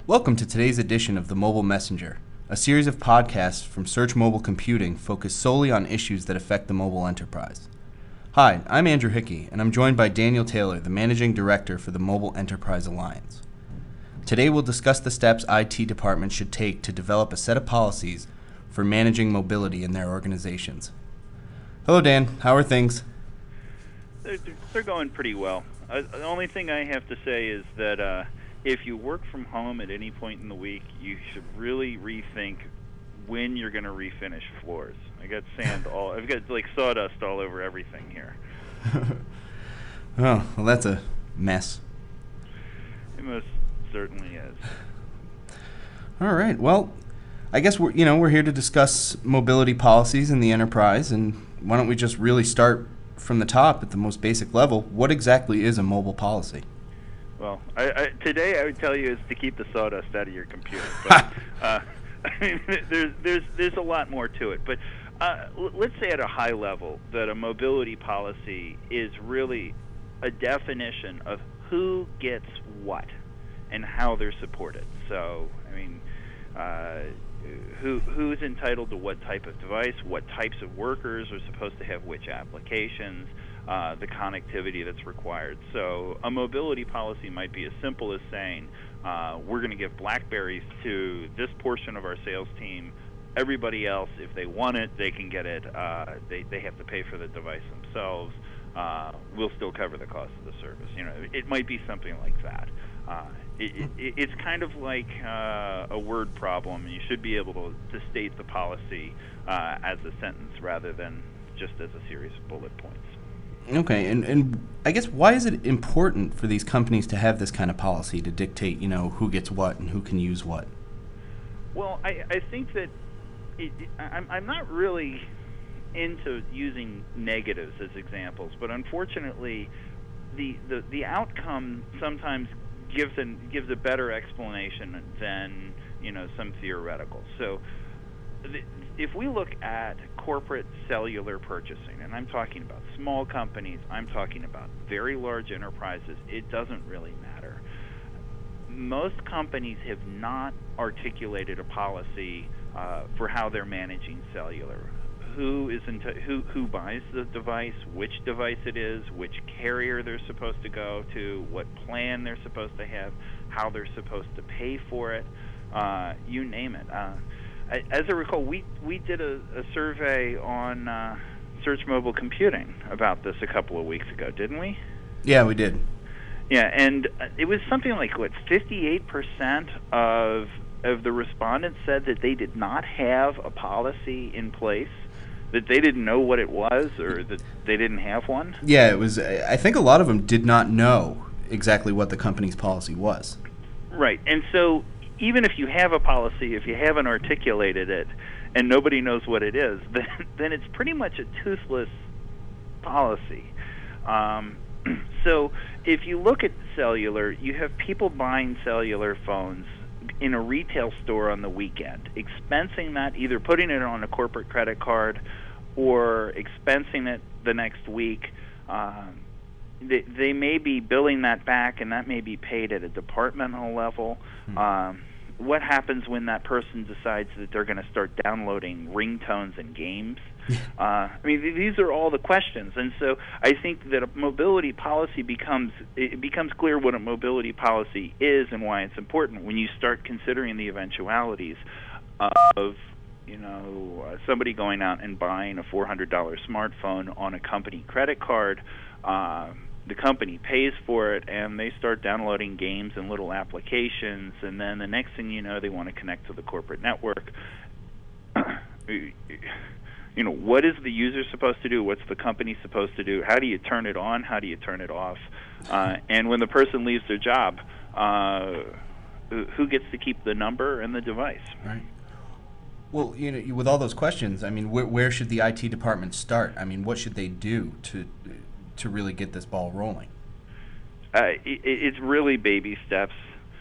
Welcome to today's edition of The Mobile Messenger, a series of podcasts from Search Mobile Computing focused solely on issues that affect the mobile enterprise. Hi, I'm Andrew Hickey, and I'm joined by Daniel Taylor, the Managing Director for the Mobile Enterprise Alliance. Today we'll discuss the steps IT departments should take to develop a set of policies for managing mobility in their organizations. Hello, Dan. How are things? They're going pretty well. The only thing I have to say is that if you work from home at any point in the week, you should really rethink when you're going to refinish floors. I got I've got like sawdust all over everything here. Oh, well, that's a mess. It most certainly is. All right. Well, I guess we're here to discuss mobility policies in the enterprise, and why don't we just really start from the top at the most basic level? What exactly is a mobile policy? Well, today I would tell you is to keep the sawdust out of your computer. But I mean, there's a lot more to it. But let's say at a high level that a mobility policy is really a definition of who gets what and how they're supported. So, I mean, who's entitled to what type of device, what types of workers are supposed to have which applications, the connectivity that's required. So a mobility policy might be as simple as saying, we're going to give BlackBerries to this portion of our sales team. Everybody else, if they want it, they can get it. They have to pay for the device themselves. We'll still cover the cost of the service. You know, it might be something like that. It's kind of like a word problem. You should be able to state the policy as a sentence rather than just as a series of bullet points. Okay, and I guess why is it important for these companies to have this kind of policy to dictate, who gets what and who can use what? Well, I think that I'm not really into using negatives as examples, but unfortunately, the outcome sometimes gives a better explanation than some theoretical. So if we look at corporate cellular purchasing, and I'm talking about small companies, I'm talking about very large enterprises, it doesn't really matter. Most companies have not articulated a policy for how they're managing cellular. Who buys the device, which device it is, which carrier they're supposed to go to, what plan they're supposed to have, how they're supposed to pay for it, you name it. As I recall, we did a survey on Search Mobile Computing about this a couple of weeks ago, didn't we? Yeah, we did. Yeah, and it was something like, 58% of the respondents said that they did not have a policy in place, that they didn't know what it was, or that they didn't have one? Yeah, it was. I think a lot of them did not know exactly what the company's policy was. Right, and so even if you have a policy, if you haven't articulated it, and nobody knows what it is, then it's pretty much a toothless policy. So if you look at cellular, you have people buying cellular phones in a retail store on the weekend, expensing that, either putting it on a corporate credit card or expensing it the next week. They may be billing that back, and that may be paid at a departmental level. What happens when that person decides that they're going to start downloading ringtones and games? I mean, these are all the questions, and so I think that a mobility policy becomes clear what a mobility policy is and why it's important when you start considering the eventualities of somebody going out and buying a $400 smartphone on a company credit card. The company pays for it, and they start downloading games and little applications, and then the next thing you know, they want to connect to the corporate network. What is the user supposed to do? What's the company supposed to do? How do you turn it on? How do you turn it off? And when the person leaves their job, who gets to keep the number and the device? Right. Well, with all those questions, I mean, where should the IT department start? I mean, what should they do to really get this ball rolling? It's really baby steps.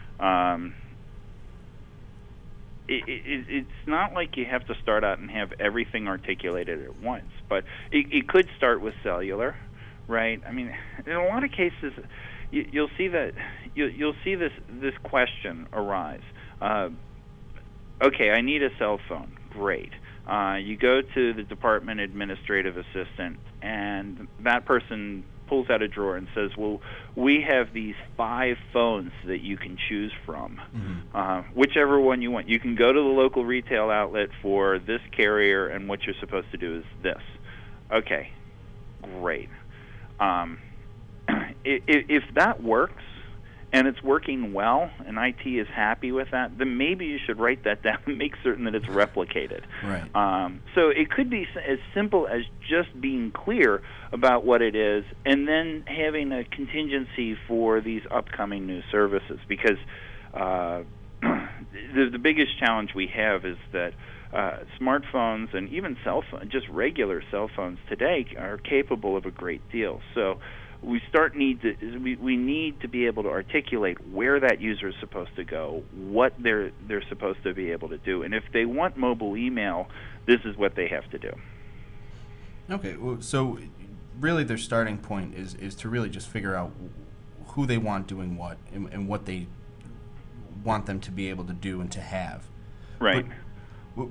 It's not like you have to start out and have everything articulated at once, but it could start with cellular, right? I mean, in a lot of cases, you'll see that you'll see this question arise. Okay, I need a cell phone. Great. You go to the department administrative assistant, and that person pulls out a drawer and says, well, we have these 5 phones that you can choose from, whichever one you want. You can go to the local retail outlet for this carrier, and what you're supposed to do is this. Okay, great. If that works, and it's working well, and IT is happy with that, then maybe you should write that down and make certain that it's replicated. Right. So it could be as simple as just being clear about what it is, and then having a contingency for these upcoming new services. Because the biggest challenge we have is that smartphones and even cell phones, just regular cell phones today, are capable of a great deal. So we need to be able to articulate where that user is supposed to go, what they're supposed to be able to do, and if they want mobile email, this is what they have to do. Okay, well, so really their starting point is to really just figure out who they want doing what and what they want them to be able to do and to have. Right. But,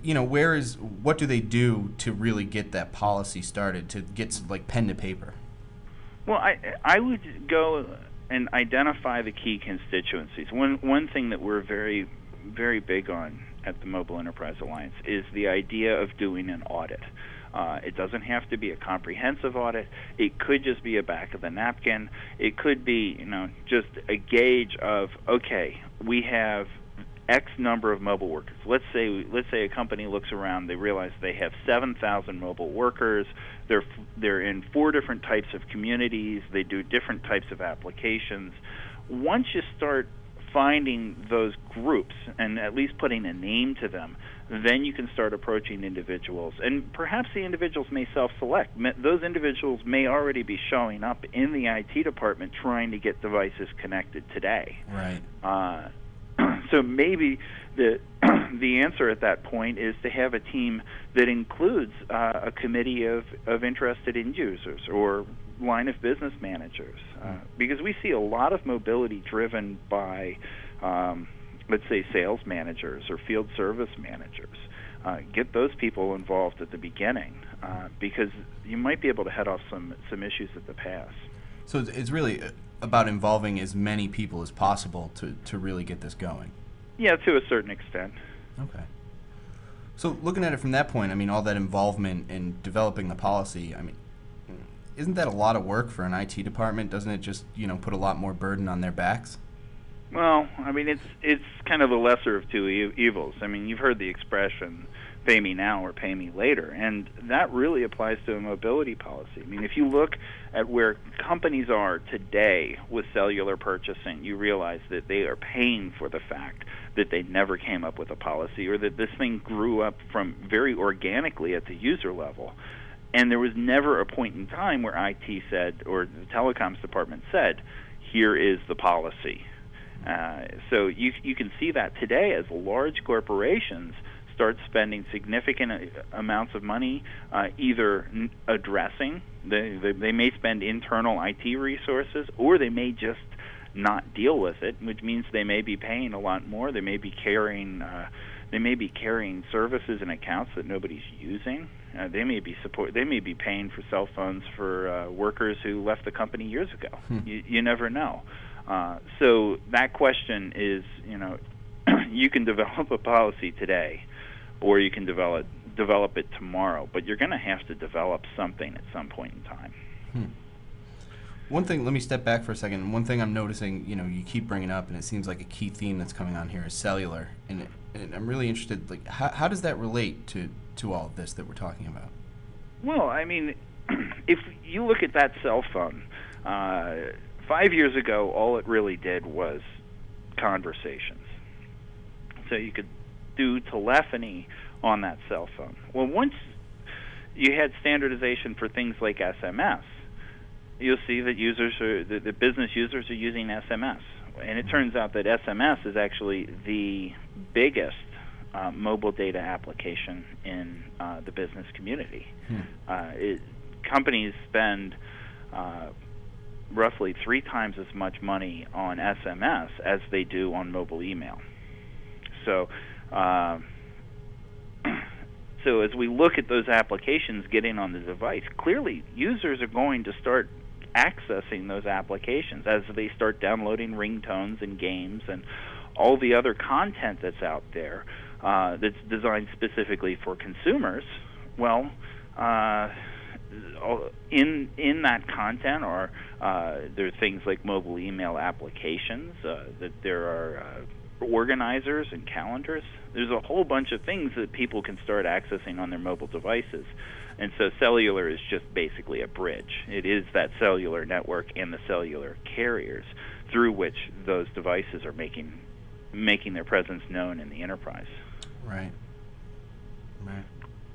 what do they do to really get that policy started, to get like pen to paper? Well, I would go and identify the key constituencies. One thing that we're very, very big on at the Mobile Enterprise Alliance is the idea of doing an audit. It doesn't have to be a comprehensive audit. It could just be a back of the napkin. It could be, just a gauge of, okay, we have X number of mobile workers. Let's say a company looks around, they realize they have 7,000 mobile workers. They're in 4 different types of communities. They do different types of applications. Once you start finding those groups and at least putting a name to them, then you can start approaching individuals. And perhaps the individuals may self-select. Those individuals may already be showing up in the IT department trying to get devices connected today. Right. So maybe the answer at that point is to have a team that includes a committee of interested end users or line of business managers, because we see a lot of mobility driven by, let's say, sales managers or field service managers. Get those people involved at the beginning, because you might be able to head off some issues at the pass. So it's really about involving as many people as possible to really get this going. Yeah, to a certain extent. Okay. So looking at it from that point, all that involvement in developing the policy, isn't that a lot of work for an IT department? Doesn't it just, put a lot more burden on their backs? Well, it's kind of the lesser of two evils. You've heard the expression, pay me now or pay me later, and that really applies to a mobility policy. If you look at where companies are today with cellular purchasing, you realize that they are paying for the fact that they never came up with a policy, or that this thing grew up from very organically at the user level. And there was never a point in time where IT said, or the telecoms department said, here is the policy. So you can see that today as large corporations start spending significant amounts of money either addressing, they may spend internal IT resources, or they may just not deal with it, which means they may be paying a lot more. They may be carrying services and accounts that nobody's using. They may be paying for cell phones for workers who left the company years ago. You never know. So that question is, you can develop a policy today, or you can develop it tomorrow, but you're going to have to develop something at some point in time. One thing, let me step back for a second. One thing I'm noticing, you keep bringing up, and it seems like a key theme that's coming on here, is cellular. And I'm really interested, how does that relate to all of this that we're talking about? Well, if you look at that cell phone, 5 years ago, all it really did was conversations. So you could do telephony on that cell phone. Well, once you had standardization for things like SMS, you'll see that the business users are using SMS. And it turns out that SMS is actually the biggest mobile data application in the business community. Companies spend roughly 3 times as much money on SMS as they do on mobile email. So, so as we look at those applications getting on the device, clearly users are going to start accessing those applications as they start downloading ringtones and games and all the other content that's out there that's designed specifically for consumers. Well, in that content are there are things like mobile email applications, that there are organizers and calendars. There's a whole bunch of things that people can start accessing on their mobile devices. And so cellular is just basically a bridge. It is that cellular network and the cellular carriers through which those devices are making their presence known in the enterprise. Right. Right.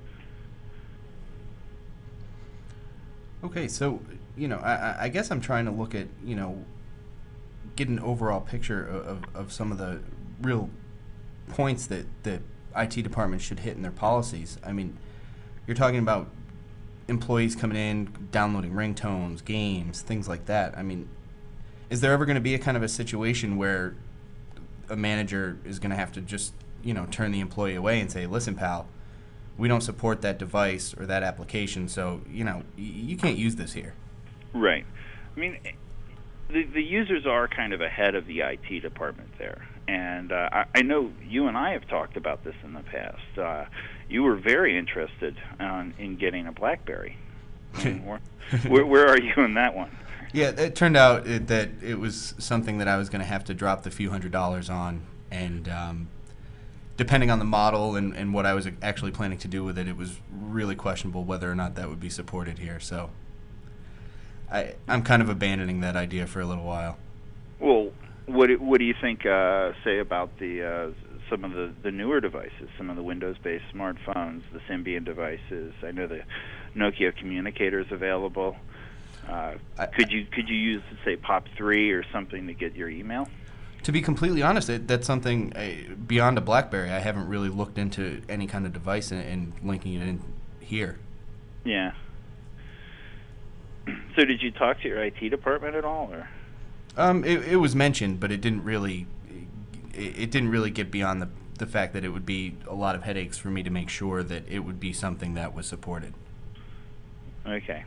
Okay, so, I guess I'm trying to look at, get an overall picture of some of the real points that the IT department should hit in their policies. I mean, you're talking about employees coming in, downloading ringtones, games, things like that. I mean, is there ever going to be a kind of a situation where a manager is going to have to just, turn the employee away and say, listen, pal, we don't support that device or that application, so, you can't use this here. Right. I mean, the users are kind of ahead of the IT department there. And I know you and I have talked about this in the past. You were very interested in getting a BlackBerry. Where are you in that one? Yeah, it turned out that it was something that I was going to have to drop the few $100s on, and depending on the model and what I was actually planning to do with it, it was really questionable whether or not that would be supported here. So I'm kind of abandoning that idea for a little while. Well, what do you think, say, about some of the newer devices, some of the Windows-based smartphones, the Symbian devices? I know the Nokia communicator is available. Could you use, say, POP3 or something to get your email? To be completely honest, that's something beyond a BlackBerry. I haven't really looked into any kind of device and linking it in here. Yeah. So did you talk to your IT department at all, or? It was mentioned, but it didn't really get beyond the fact that it would be a lot of headaches for me to make sure that it would be something that was supported. Okay.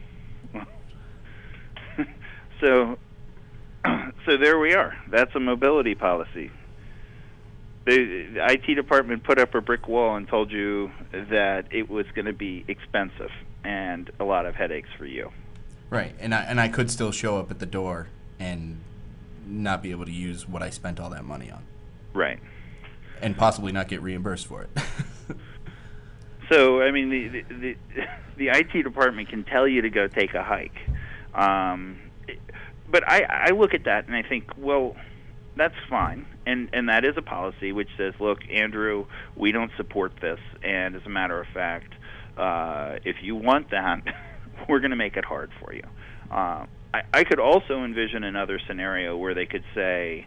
So there we are. That's a mobility policy. The IT department put up a brick wall and told you that it was going to be expensive and a lot of headaches for you. Right, and I could still show up at the door and not be able to use what I spent all that money on. Right. And possibly not get reimbursed for it. So, I mean, the IT department can tell you to go take a hike. But I look at that and I think, well, that's fine. And that is a policy which says, look, Andrew, we don't support this. And as a matter of fact, if you want that, we're going to make it hard for you. I could also envision another scenario where they could say,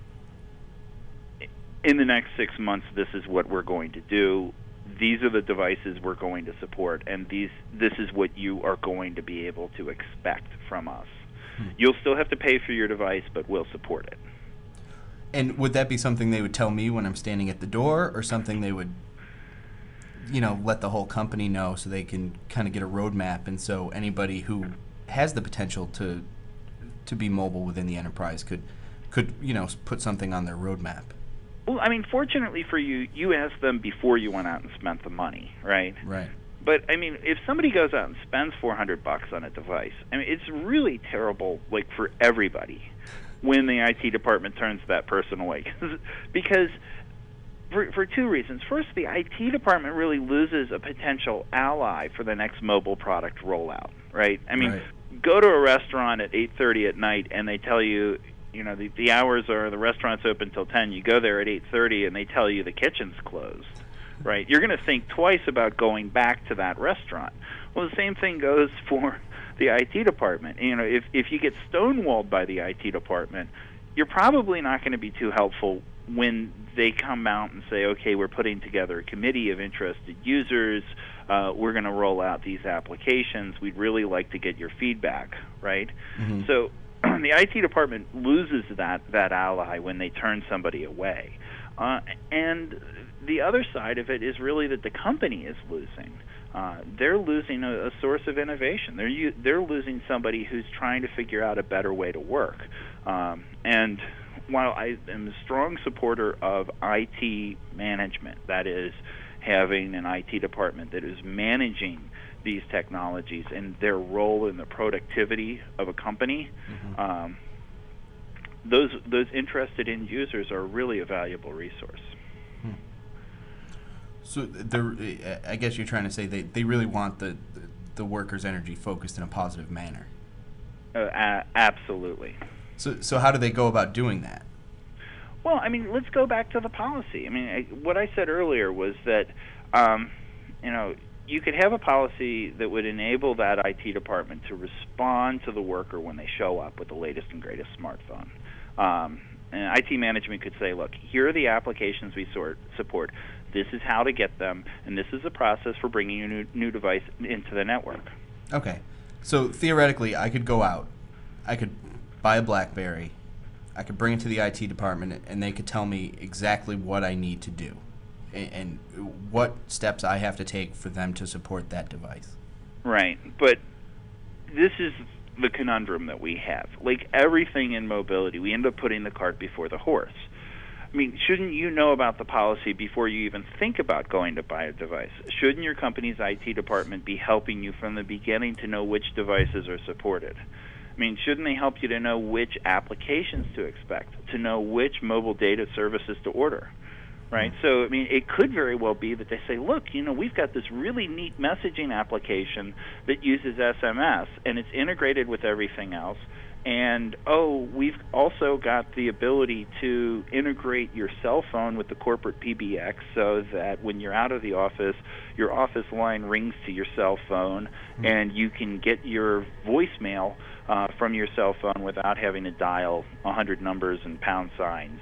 in the next 6 months, this is what we're going to do. These are the devices we're going to support, and this is what you are going to be able to expect from us. You'll still have to pay for your device, but we'll support it. And would that be something they would tell me when I'm standing at the door, or something they would, let the whole company know so they can kind of get a roadmap, and so anybody who has the potential to be mobile within the enterprise could put something on their roadmap? Well, I mean, fortunately for you, you asked them before you went out and spent the money, right? Right. But I mean, if somebody goes out and spends $400 on a device, I mean, it's really terrible, like, for everybody, when the IT department turns that person away, because for two reasons. First, the IT department really loses a potential ally for the next mobile product rollout, right? I mean, Go to a restaurant at 8:30 at night, and they tell you, the hours are, the restaurant's open till 10. You go there at 8:30, and they tell you the kitchen's closed. Right, you're going to think twice about going back to that restaurant. Well, the same thing goes for the IT department. If you get stonewalled by the IT department, you're probably not going to be too helpful when they come out and say, okay, we're putting together a committee of interested users. We're going to roll out these applications. We'd really like to get your feedback, right? Mm-hmm. So the IT department loses that ally when they turn somebody away. And the other side of it is really that the company is losing. They're losing a source of innovation. They're losing somebody who's trying to figure out a better way to work. And while I am a strong supporter of IT management, that is, having an IT department that is managing these technologies and their role in the productivity of a company, those interested end users are really a valuable resource. So I guess you're trying to say they really want the workers' energy focused in a positive manner. Absolutely. So how do they go about doing that? Well, I mean, let's go back to the policy. I mean, what I said earlier was that, you could have a policy that would enable that IT department to respond to the worker when they show up with the latest and greatest smartphone. And IT management could say, look, here are the applications we support. This is how to get them, and this is the process for bringing your new device into the network. Okay. So theoretically, I could go out, I could buy a BlackBerry, I could bring it to the IT department, and they could tell me exactly what I need to do and what steps I have to take for them to support that device. Right. But this is the conundrum that we have. Like everything in mobility, we end up putting the cart before the horse. I mean, shouldn't you know about the policy before you even think about going to buy a device? Shouldn't your company's IT department be helping you from the beginning to know which devices are supported? I mean, shouldn't they help you to know which applications to expect, to know which mobile data services to order, right? So, I mean, it could very well be that they say, look, we've got this really neat messaging application that uses SMS, and it's integrated with everything else. And, we've also got the ability to integrate your cell phone with the corporate PBX so that when you're out of the office, your office line rings to your cell phone, and you can get your voicemail from your cell phone without having to dial 100 numbers and pound signs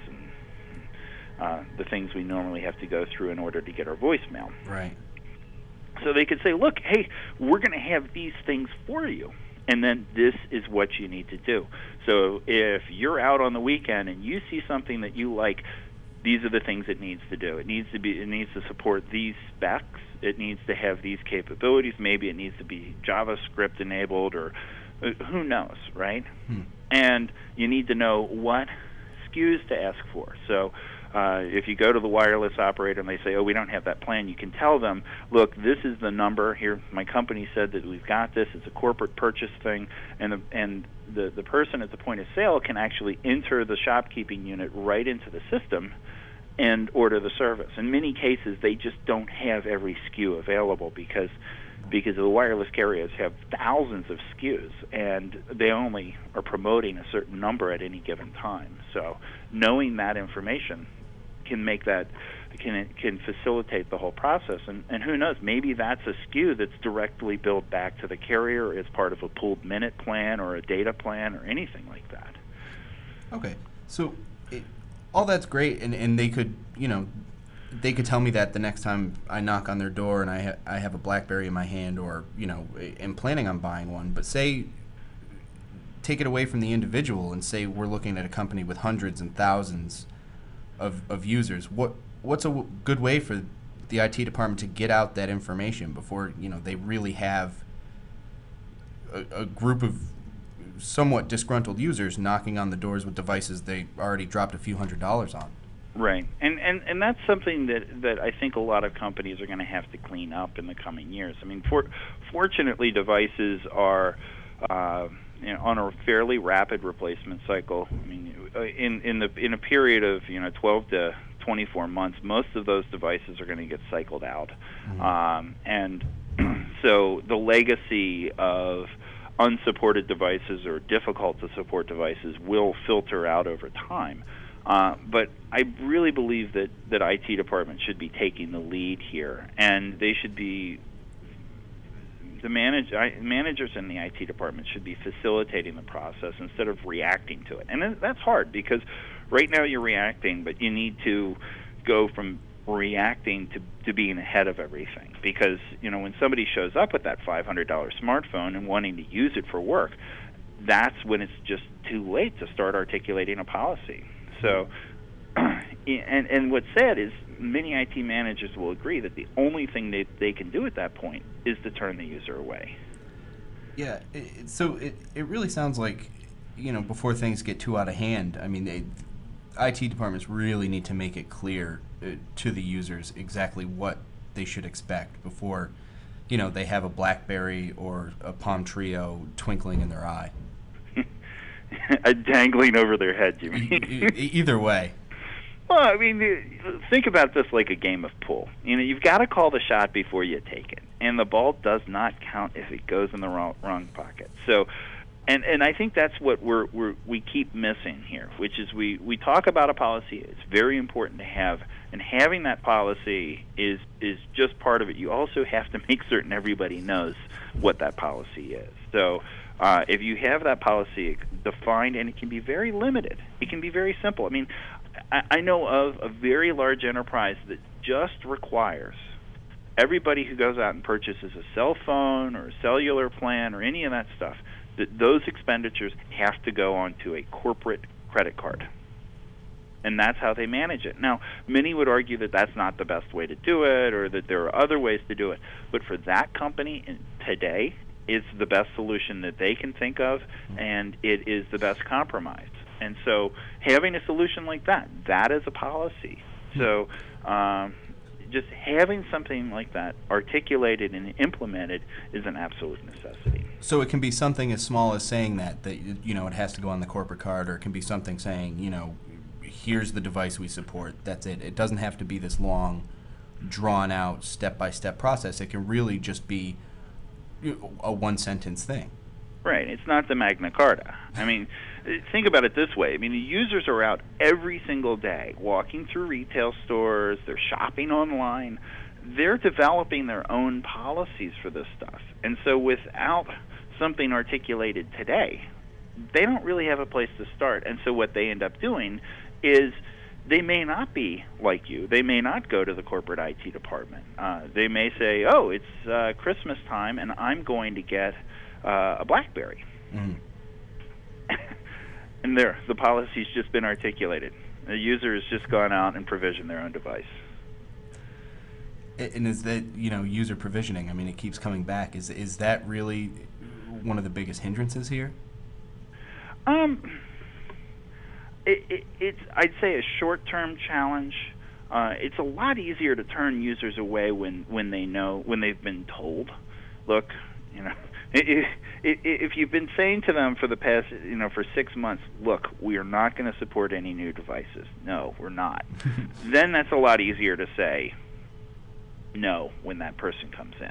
and the things we normally have to go through in order to get our voicemail. Right. So they could say, look, hey, we're going to have these things for you. And then this is what you need to do. So if you're out on the weekend and you see something that you like, these are the things it needs to do. It needs to support these specs. It needs to have these capabilities. Maybe it needs to be JavaScript enabled, or who knows, right? And you need to know what SKUs to ask for. So if you go to the wireless operator and they say, we don't have that plan, you can tell them, look, this is the number here. My company said that we've got this. It's a corporate purchase thing, and the person at the point of sale can actually enter the shopkeeping unit right into the system and order the service. In many cases, they just don't have every SKU available because the wireless carriers have thousands of SKUs, and they only are promoting a certain number at any given time. So knowing that information can facilitate the whole process, and who knows, maybe that's a SKU that's directly billed back to the carrier as part of a pooled minute plan or a data plan or anything like that. Okay, so all that's great, and they could they could tell me that the next time I knock on their door and I have a BlackBerry in my hand, or am planning on buying one. But take it away from the individual and say we're looking at a company with hundreds and thousands of users. What's a good way for the IT department to get out that information before they really have a group of somewhat disgruntled users knocking on the doors with devices they already dropped a few $100s on? Right, and that's something that I think a lot of companies are going to have to clean up in the coming years. I mean, fortunately, devices are on a fairly rapid replacement cycle. I mean, in a period of 12 to 24 months, most of those devices are going to get cycled out, and so the legacy of unsupported devices or difficult to support devices will filter out over time. But I really believe that IT departments should be taking the lead here, and they should be managers in the IT department should be facilitating the process instead of reacting to it. And that's hard because right now you're reacting, but you need to go from reacting to being ahead of everything. Because when somebody shows up with that $500 smartphone and wanting to use it for work, that's when it's just too late to start articulating a policy. So, and what's sad is many IT managers will agree that the only thing they can do at that point is to turn the user away. Yeah, so it really sounds like, before things get too out of hand, I mean, IT departments really need to make it clear to the users exactly what they should expect before, they have a BlackBerry or a Palm Treo twinkling in their eye. Dangling over their head, you mean? Either way. Well, I mean, think about this like a game of pool. You've got to call the shot before you take it, and the ball does not count if it goes in the wrong pocket. So, and I think that's what we keep missing here, which is we talk about a policy. It's very important to have, and having that policy is just part of it. You also have to make certain everybody knows what that policy is. So, if you have that policy defined, and it can be very limited, it can be very simple. I mean, I know of a very large enterprise that just requires everybody who goes out and purchases a cell phone or a cellular plan or any of that stuff, that those expenditures have to go onto a corporate credit card. And that's how they manage it. Now, many would argue that that's not the best way to do it, or that there are other ways to do it. But for that company today, it's the best solution that they can think of, and it is the best compromise. And so having a solution like that is a policy. So just having something like that articulated and implemented is an absolute necessity. So it can be something as small as saying that it has to go on the corporate card, or it can be something saying, here's the device we support. That's it. It doesn't have to be this long, drawn-out, step-by-step process. It can really just be a one-sentence thing. Right. It's not the Magna Carta. I mean, think about it this way. I mean, the users are out every single day walking through retail stores. They're shopping online. They're developing their own policies for this stuff. And so without something articulated today, they don't really have a place to start. And so what they end up doing is they may not be like you. They may not go to the corporate IT department. They may say, oh, it's Christmas time, and I'm going to get a BlackBerry. Mm. And there, the policy's just been articulated. The user has just gone out and provisioned their own device. And is that, user provisioning, I mean, it keeps coming back. Is that really one of the biggest hindrances here? It's I'd say a short-term challenge. It's a lot easier to turn users away when they've been told, look, if you've been saying to them for the past, for 6 months, look, we are not going to support any new devices. No, we're not. Then that's a lot easier to say no when that person comes in.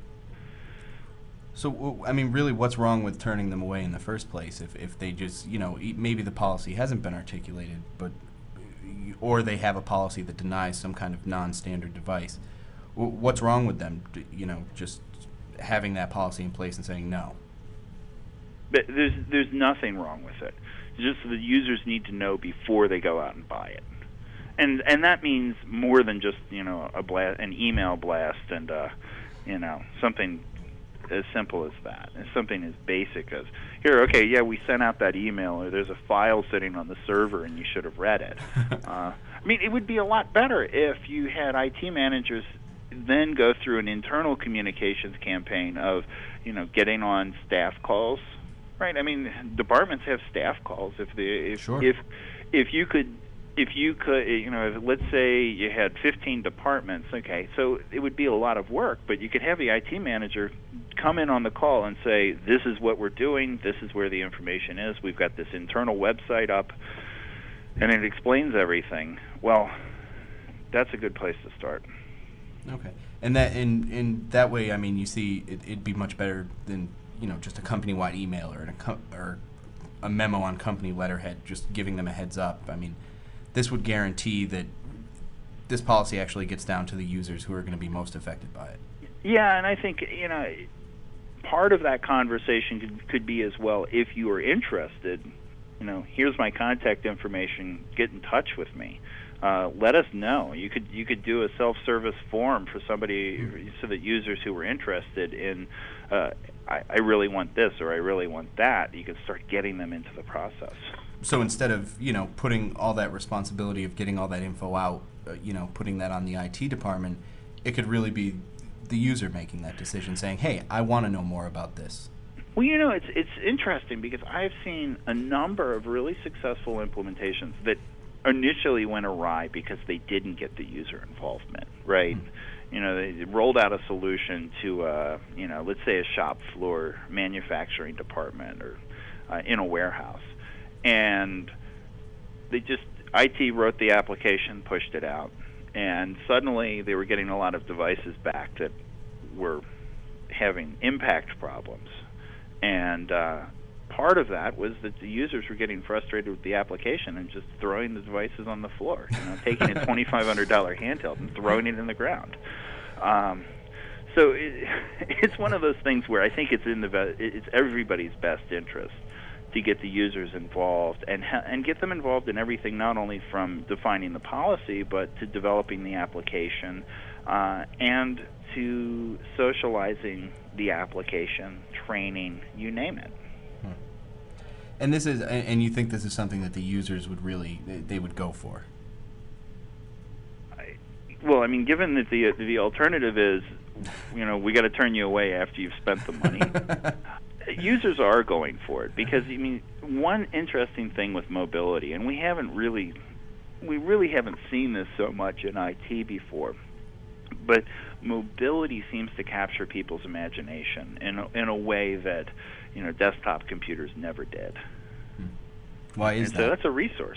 So, I mean, really, what's wrong with turning them away in the first place? If they just, maybe the policy hasn't been articulated, or they have a policy that denies some kind of non-standard device. What's wrong with them, just having that policy in place and saying no? But there's nothing wrong with it. Just the users need to know before they go out and buy it. And that means more than just, an email blast and, something as simple as that. It's something as basic as, here, okay, yeah, we sent out that email, or there's a file sitting on the server and you should have read it. I mean, it would be a lot better if you had IT managers then go through an internal communications campaign of, getting on staff calls, right? I mean, departments have staff calls. Sure. If you could, let's say you had 15 departments, okay, so it would be a lot of work, but you could have the IT manager come in on the call and say, this is what we're doing, this is where the information is, we've got this internal website up, and it explains everything. Well, that's a good place to start. Okay, and that in that way, I mean, you see, it'd be much better than just a company-wide email or a memo on company letterhead, just giving them a heads up. I mean, this would guarantee that this policy actually gets down to the users who are going to be most affected by it. Yeah, and I think part of that conversation could be as well, if you are interested, here's my contact information, get in touch with me. Let us know. You could do a self-service form for somebody, so that users who were interested in I really want this or I really want that, you can start getting them into the process. So instead of, putting all that responsibility of getting all that info out, putting that on the IT department, it could really be the user making that decision, saying, hey, I want to know more about this. Well, it's interesting because I've seen a number of really successful implementations that initially went awry because they didn't get the user involvement, right? Mm-hmm. They rolled out a solution to, let's say a shop floor manufacturing department or in a warehouse. And IT wrote the application, pushed it out, and suddenly they were getting a lot of devices back that were having impact problems. And part of that was that the users were getting frustrated with the application and just throwing the devices on the floor, taking a $2,500 handheld and throwing it in the ground. So it's one of those things where I think it's everybody's best interest to get the users involved and get them involved in everything, not only from defining the policy, but to developing the application and to socializing the application, training, you name it. And you think this is something that the users would they would go for? Given that the alternative is, we got to turn you away after you've spent the money. Users are going for it because one interesting thing with mobility, and we really haven't seen this so much in IT before, but mobility seems to capture people's imagination in a way that desktop computers never did. Why is that? So that's a resource.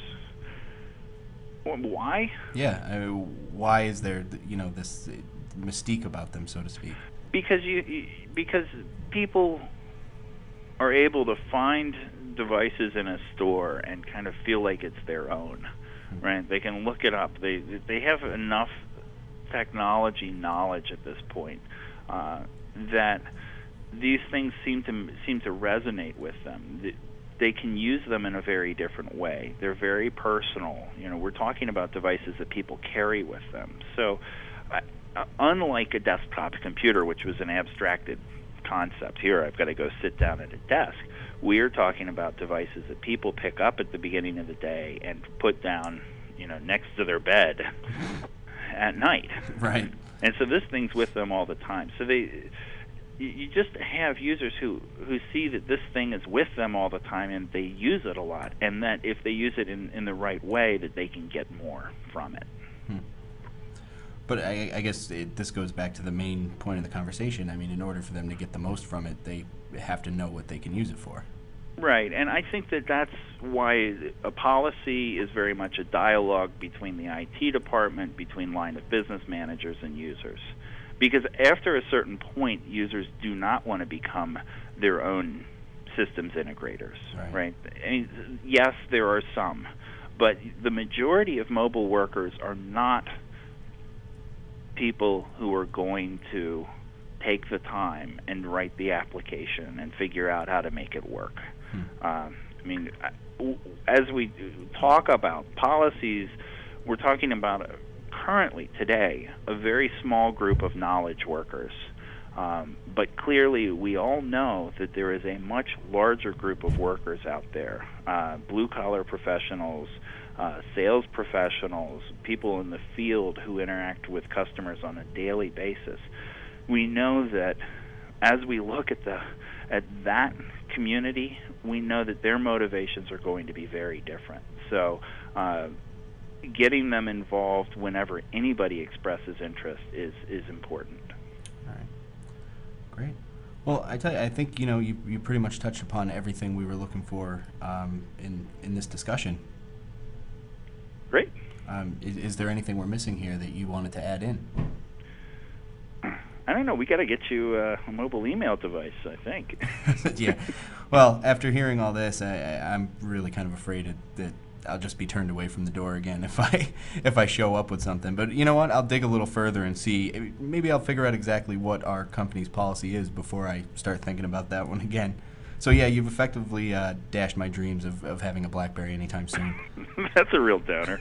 Why? Yeah, why is there this mystique about them, so to speak? Because because people are able to find devices in a store and kind of feel like it's their own, right? They can look it up. They have enough technology knowledge at this point that these things seem to resonate with them. They can use them in a very different way. They're very personal. We're talking about devices that people carry with them. So unlike a desktop computer, which was an abstracted concept, here I've got to go sit down at a desk, we're talking about devices that people pick up at the beginning of the day and put down next to their bed at night. Right. And so this thing's with them all the time. So you just have users who see that this thing is with them all the time and they use it a lot, and that if they use it in the right way, that they can get more from it. But I guess this goes back to the main point of the conversation. In order for them to get the most from it, they have to know what they can use it for. Right, and I think that's why a policy is very much a dialogue between the IT department, between line of business managers and users. Because after a certain point, users do not want to become their own systems integrators, right? Yes, there are some, but the majority of mobile workers are not people who are going to take the time and write the application and figure out how to make it work. As we talk about policies, we're talking about currently, today, a very small group of knowledge workers. But clearly, we all know that there is a much larger group of workers out there, blue-collar professionals, sales professionals, people in the field who interact with customers on a daily basis. We know that as we look at that community, we know that their motivations are going to be very different. So getting them involved whenever anybody expresses interest is important. All right. Great. Well, I tell you, I think you pretty much touched upon everything we were looking for in this discussion. Great. Is there anything we're missing here that you wanted to add in? I don't know. We got to get you a mobile email device, I think. Yeah. Well, after hearing all this, I'm really kind of afraid that I'll just be turned away from the door again if I show up with something. But you know what? I'll dig a little further and see. Maybe I'll figure out exactly what our company's policy is before I start thinking about that one again. So yeah, you've effectively dashed my dreams of having a BlackBerry anytime soon. That's a real downer.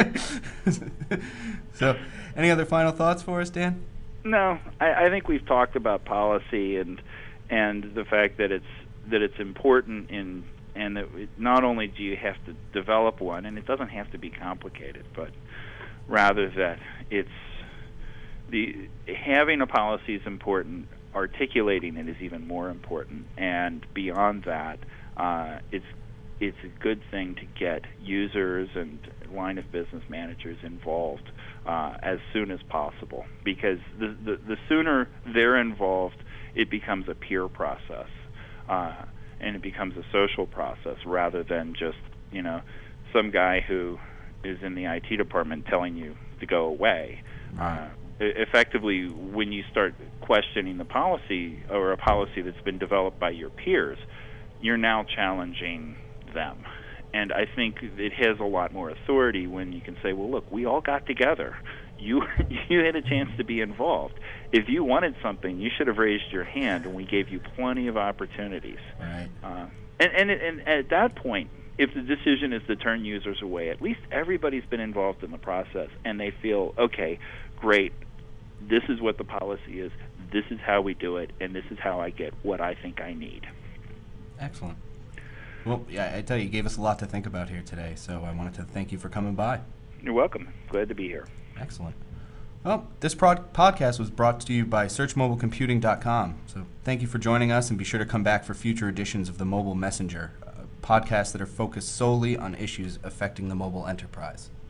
So, any other final thoughts for us, Dan? No, I think we've talked about policy, and and the fact that it's important and that not only do you have to develop one, and it doesn't have to be complicated, but rather that having a policy is important, articulating it is even more important, and beyond that, it's a good thing to get users and line of business managers involved as soon as possible, because the sooner they're involved, it becomes a peer process. And it becomes a social process rather than just, some guy who is in the IT department telling you to go away. Effectively, when you start questioning the policy or a policy that's been developed by your peers, you're now challenging them. And I think it has a lot more authority when you can say, well, look, we all got together. You had a chance to be involved. If you wanted something, you should have raised your hand, and we gave you plenty of opportunities. Right. And at that point, if the decision is to turn users away, at least everybody's been involved in the process, and they feel, okay, great, this is what the policy is, this is how we do it, and this is how I get what I think I need. Excellent. Well, yeah, I tell you, you gave us a lot to think about here today, so I wanted to thank you for coming by. You're welcome. Glad to be here. Excellent. Well, this podcast was brought to you by SearchMobileComputing.com. So thank you for joining us, and be sure to come back for future editions of the Mobile Messenger, podcasts that are focused solely on issues affecting the mobile enterprise.